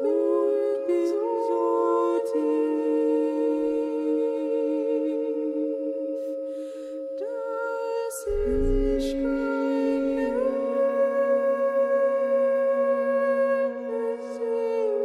und bin so tief, dass ich kein Ende sehe.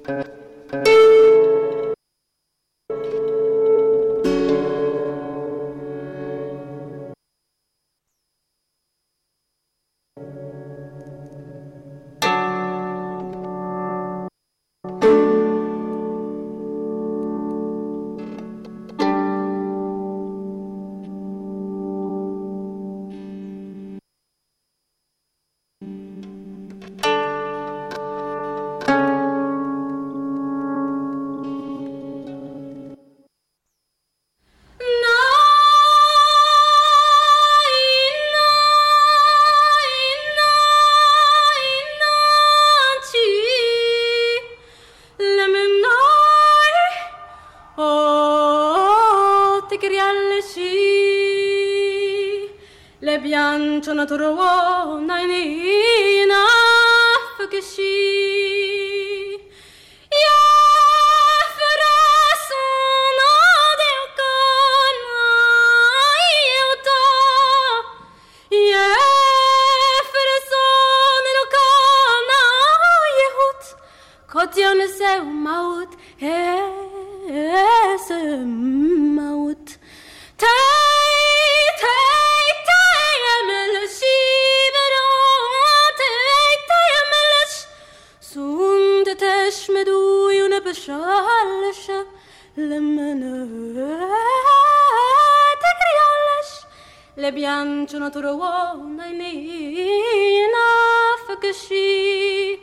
Sono trovo nainina fakashi ya farasuna del kana yuta ya farasuna del kana yehut kotione se maut es maut بشالش لمن تكريالش لبيان شنو تروى نينا فكشي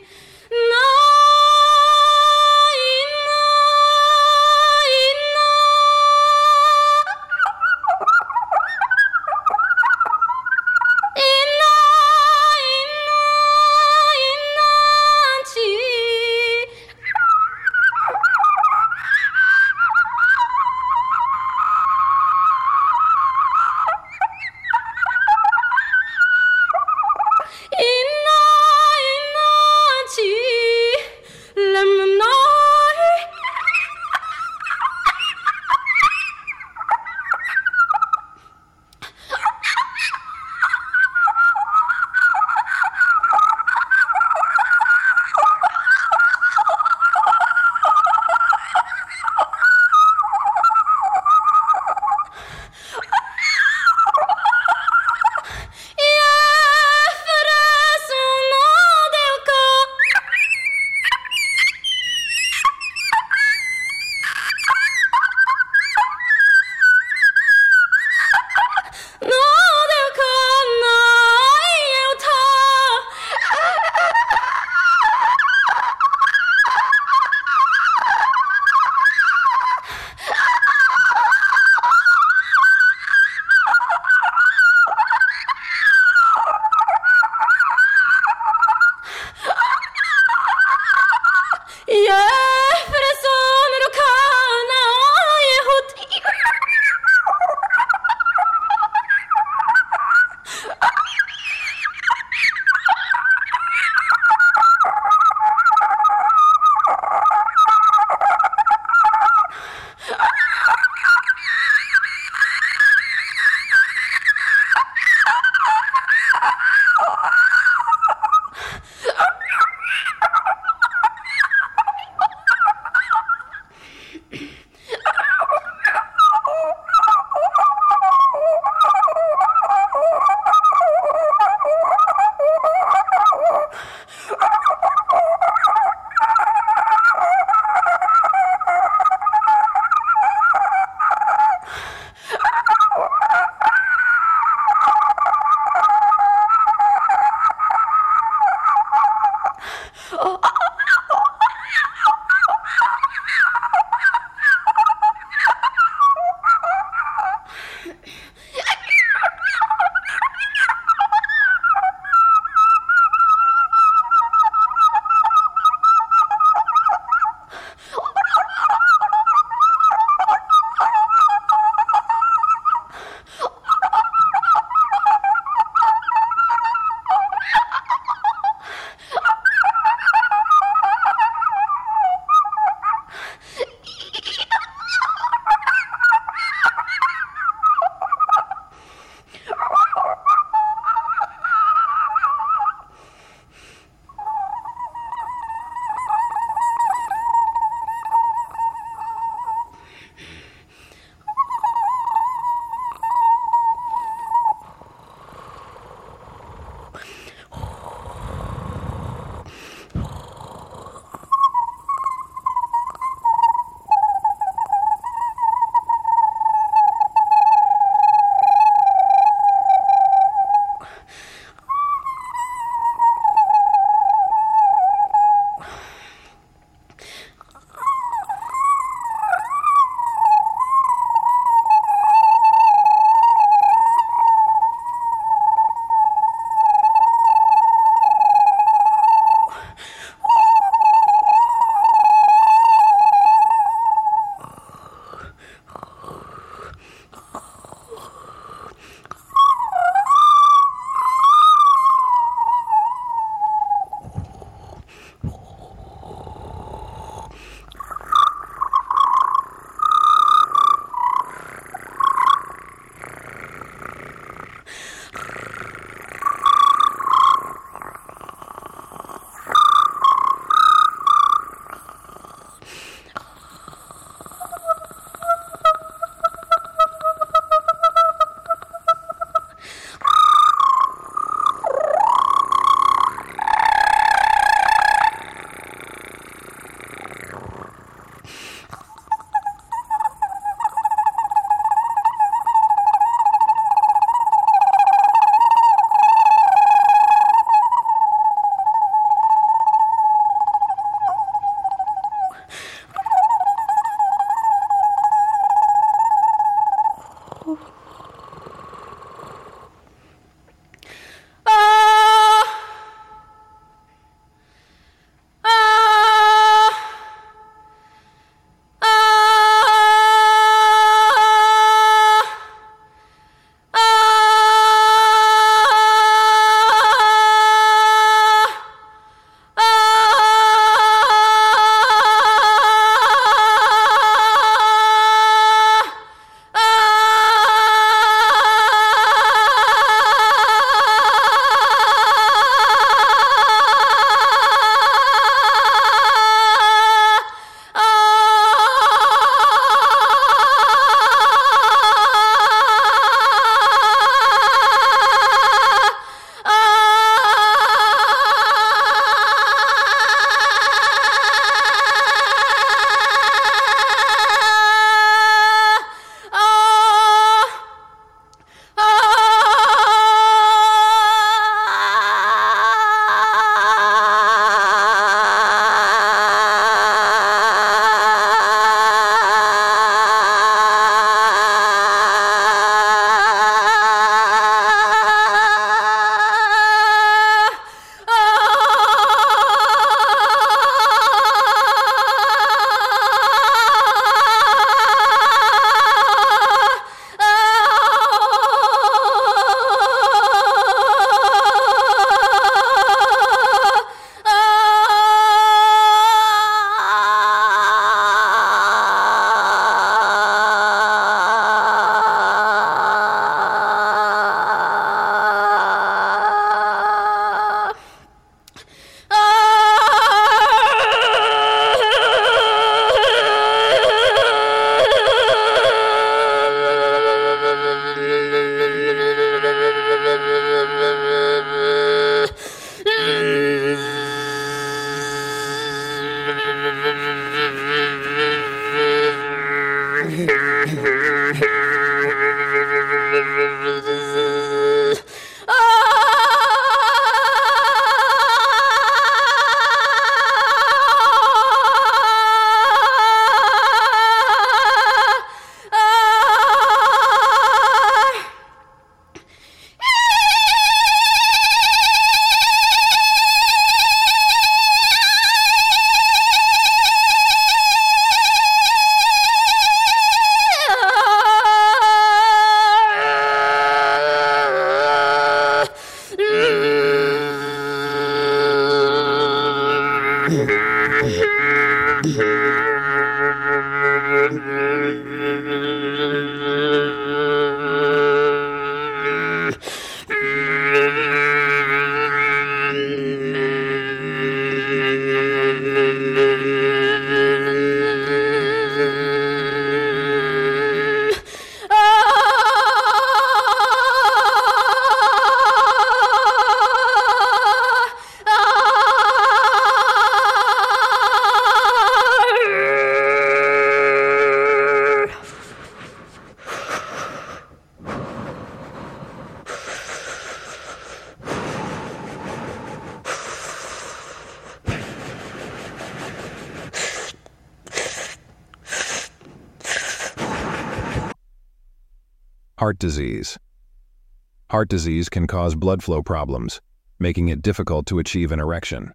Heart disease. Heart disease can cause blood flow problems, making it difficult to achieve an erection.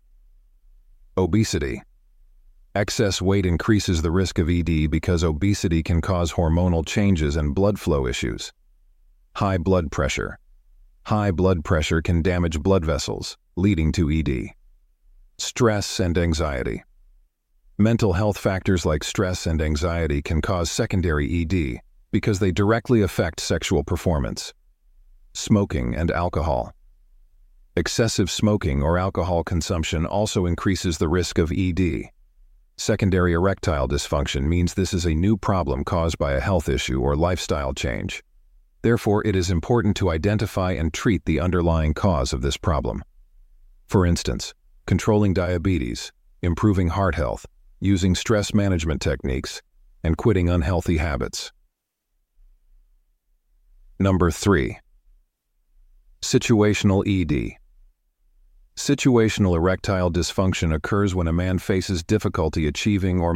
Obesity. Excess weight increases the risk of ED because obesity can cause hormonal changes and blood flow issues. High blood pressure. High blood pressure can damage blood vessels, leading to ED. Stress and anxiety. Mental health factors like stress and anxiety can cause secondary ED because they directly affect sexual performance. Smoking and alcohol. Excessive smoking or alcohol consumption also increases the risk of ED. Secondary erectile dysfunction means this is a new problem caused by a health issue or lifestyle change. Therefore, it is important to identify and treat the underlying cause of this problem. For instance, controlling diabetes, improving heart health, using stress management techniques, and quitting unhealthy habits. Number 3. Situational ED. Situational erectile dysfunction occurs when a man faces difficulty achieving or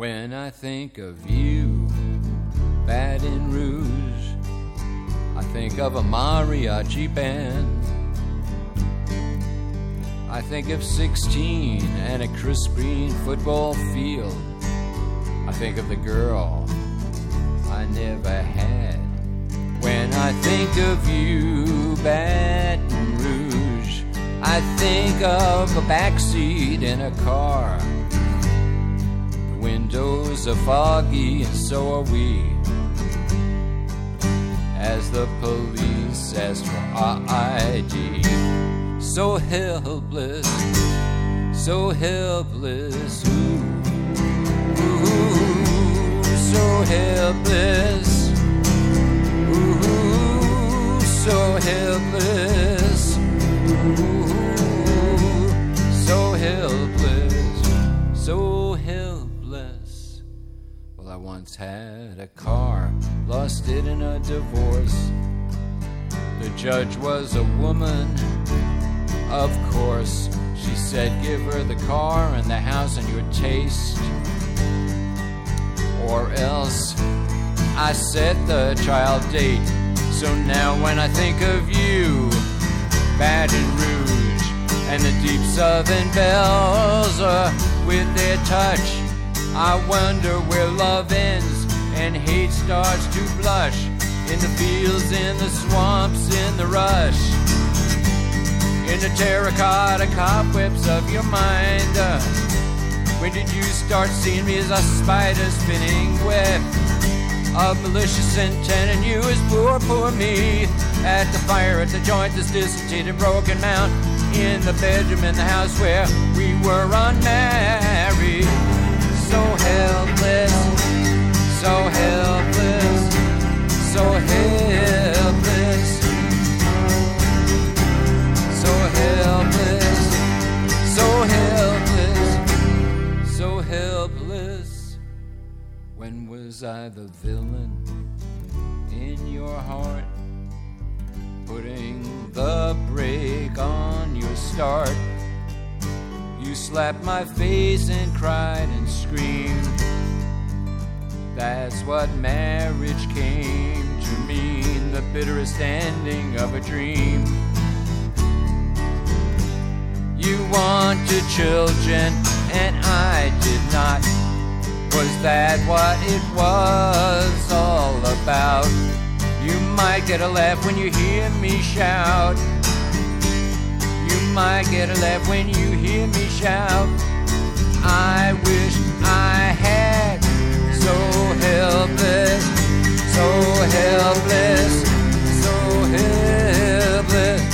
When I think of you, Baton Rouge, I think of a mariachi band. I think of 16 and a crisp green football field. I think of the girl I never had. When I think of you, Baton Rouge, I think of a backseat in a car. The windows are foggy and so are we, as the police ask for our ID. So helpless, so helpless, ooh, so helpless, ooh, so helpless, ooh, so helpless, so helpless. Well, I once had a car, lost it in a divorce. The judge was a woman, of course. She said, give her the car and the house and your taste, or else. I set the trial date. So now when I think of you, Baton Rouge, and the deep southern bells with their touch, I wonder where love ends and hate starts to blush. In the fields, in the swamps, in the rush, in the terracotta cobwebs of your mind. When did you start seeing me as a spider spinning web of malicious intent, and you as poor, poor me? At the fire, at the joint, this discontented and broken mount, in the bedroom, in the house where we were unmarried. So helpless, so helpless, so helpless, so helpless, so helpless, so helpless. When was I the villain in your heart, putting the brake on your start? You slapped my face and cried and screamed. That's what marriage came to mean, the bitterest ending of a dream. You wanted children and I did not. Was that what it was all about? You might get a laugh when you hear me shout. You might get a laugh when you hear me shout. I wish I had. So helpless, so helpless, so helpless,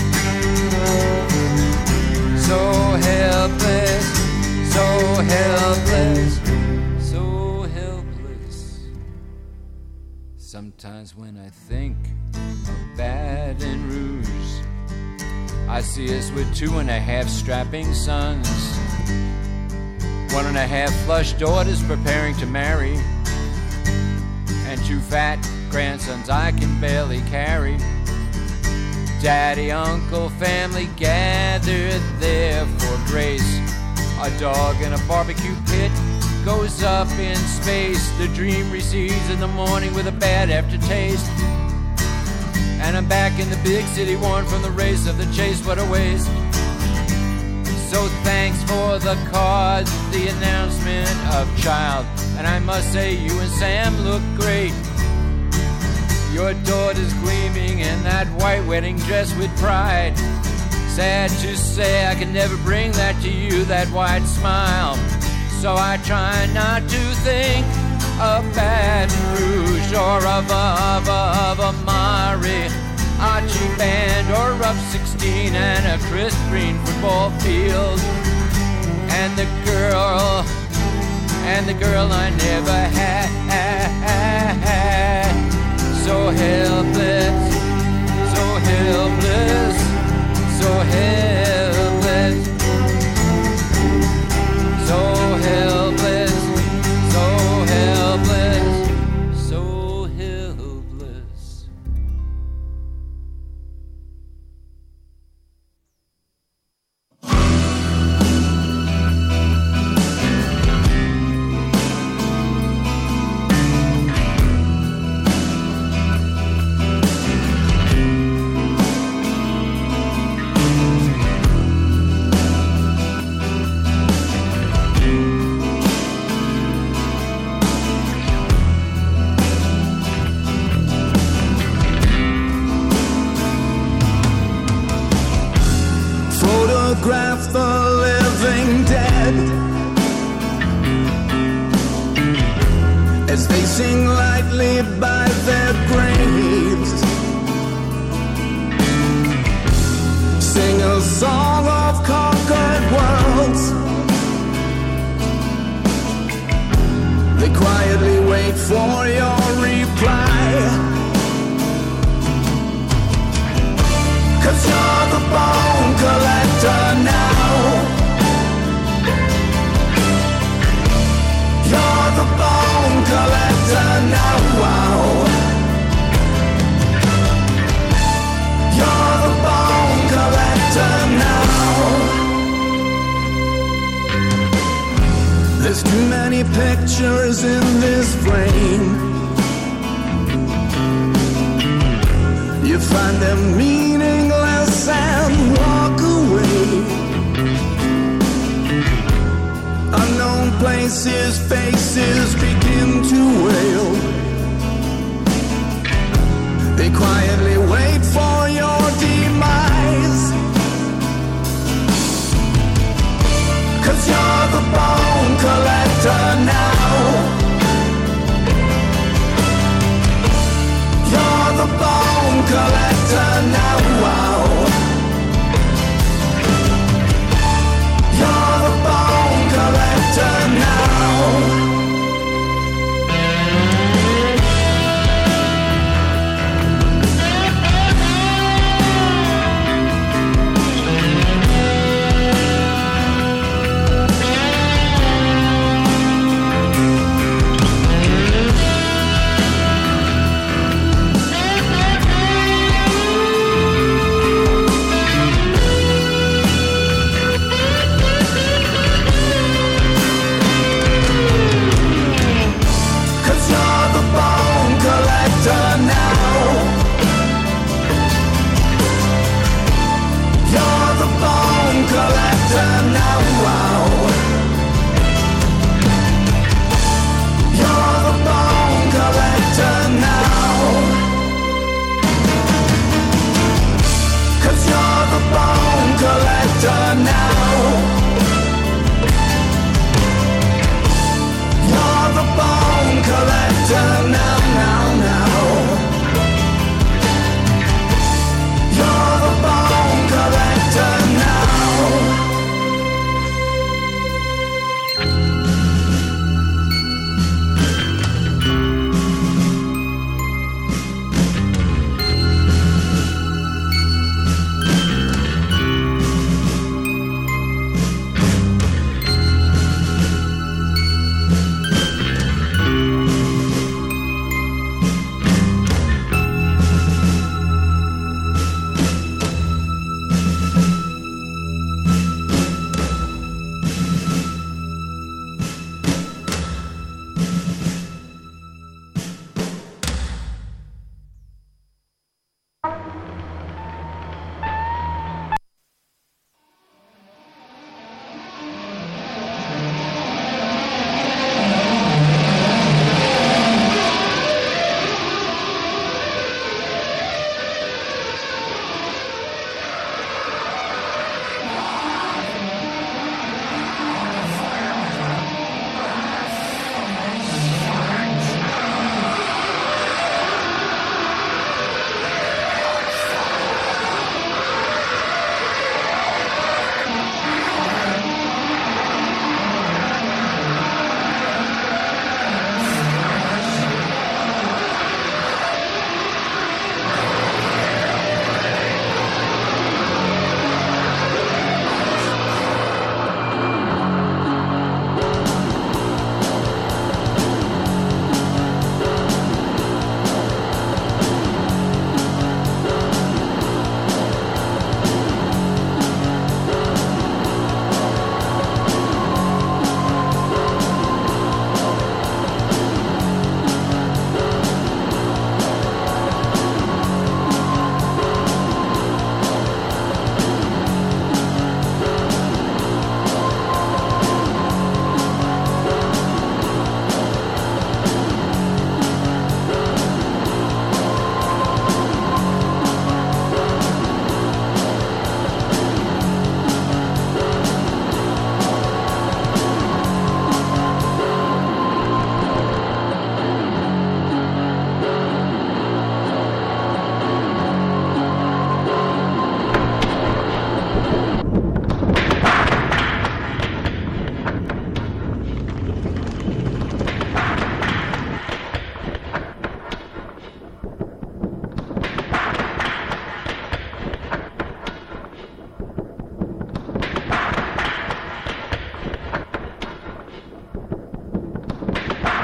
so helpless, so helpless, so helpless. Sometimes when I think of Baton Rouge, I see us with 2.5 strapping sons, 1.5 flush daughters preparing to marry, and 2 fat grandsons I can barely carry. Daddy, uncle, family gathered there for grace. A dog in a barbecue pit goes up in space. The dream recedes in the morning with a bad aftertaste. And I'm back in the big city, worn from the race of the chase. What a waste. So thanks for the cards, the announcement of child. And I must say you and Sam look great. Your daughter's gleaming in that white wedding dress with pride. Sad to say I can never bring that to you, that wide smile. So I try not to think of Baton Rouge or of a mariachi band or of 16 and a crisp green football field. And the girl I never had. So helpless, so helpless, so helpless, so helpless, so helpless, so helpless. dead as they sing lightly by their graves. Sing a song of conquered worlds. They quietly wait for your reply, 'cause you're the bone collector now. You're the bone collector now. Wow. You're the bone collector now. There's too many pictures in this frame. You find them meaningless and walk away. Unknown places, faces begin to wail. They quietly wait for your demise, 'cause you're the